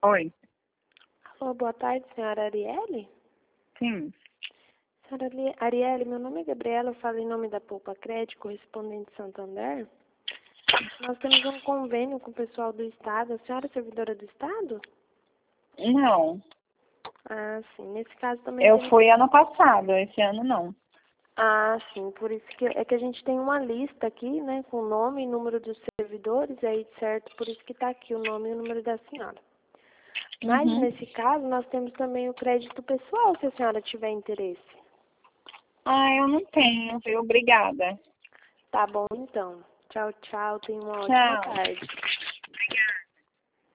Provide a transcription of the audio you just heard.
Oi. Alô, boa tarde, senhora Arielle? Sim. Senhora Arielle, meu nome é Gabriela, eu falo em nome da Poupa Crédito, correspondente Santander. Nós temos um convênio com o pessoal do Estado. A senhora é servidora do Estado? Não. Ah, sim. Nesse caso também Eu temos... fui ano passado, esse ano não. Ah, sim. Por isso que é que a gente tem uma lista aqui, né, com o nome e número dos servidores, aí, certo? Por isso que está aqui o nome e o número da senhora. Mas, Uhum. nesse caso, nós temos também o crédito pessoal, se a senhora tiver interesse. Ah, eu não tenho, viu? Obrigada. Tá bom, então. Tchau, tchau. Tenha uma ótima Tchau. tarde.